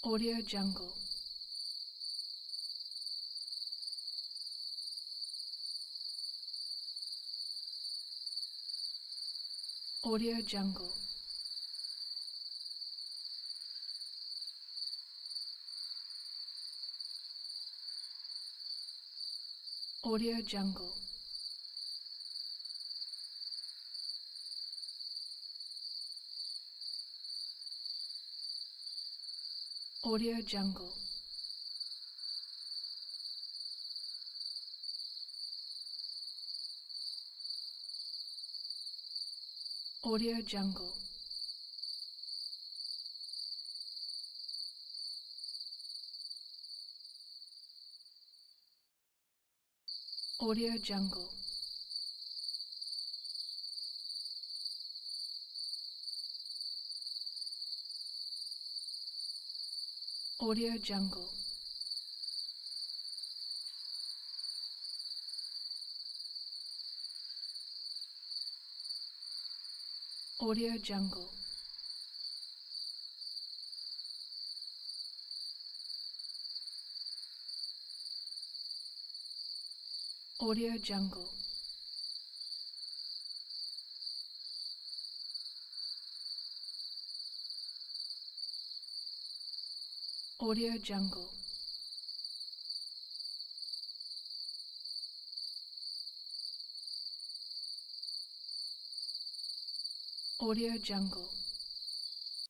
Audio Jungle. Audio Jungle. Audio Jungle. Audio Jungle. Audio Jungle. Audio Jungle. Audio Jungle. Audio Jungle. Audio Jungle. Audio Jungle. Audio Jungle.